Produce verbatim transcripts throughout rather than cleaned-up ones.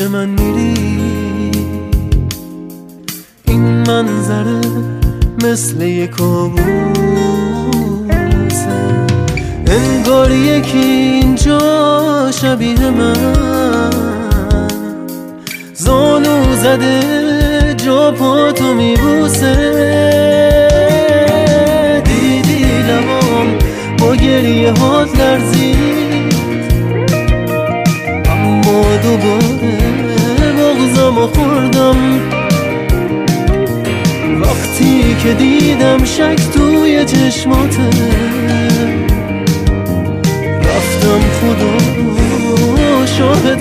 من میری. این منظره مثل یک کابوسه، انگار یکی اینجا شبیه من زانو زده جا پاتو میبوسه. دیدی لبام با گریه هات لرزید، اما دوباره بغضمو خوردم. وقتی که دیدم شک توی چشماته، رفتم خدا شاهد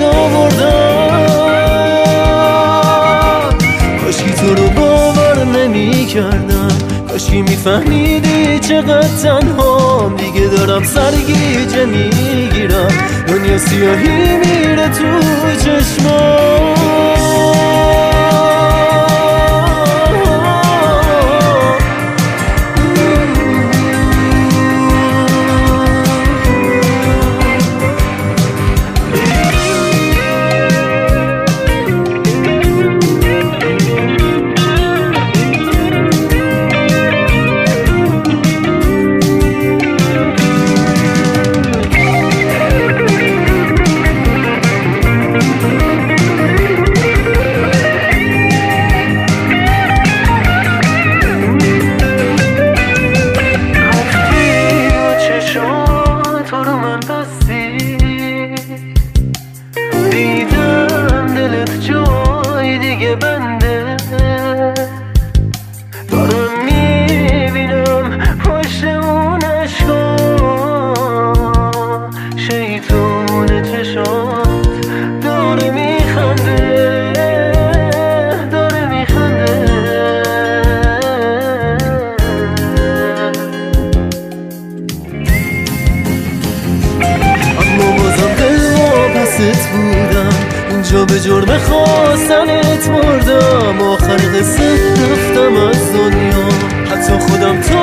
آوردم. کاشکی تو رو باور نمی کردم، کاشکی میفهمیدی چقدر تنهام. دیگه دارم سرگیجه میگیرم، دنیا سیاهی میره تو چشمام. دیدم دلت جای دیگه بنده، دارم میبینم پشت اون عشقا شیطون چشات داره میخنده، داره میخنده. اما بازم دل واپست بودم، اینجا به جرم خواستنت مردم. آخر قصه رفتم از دنیا، حتی خودم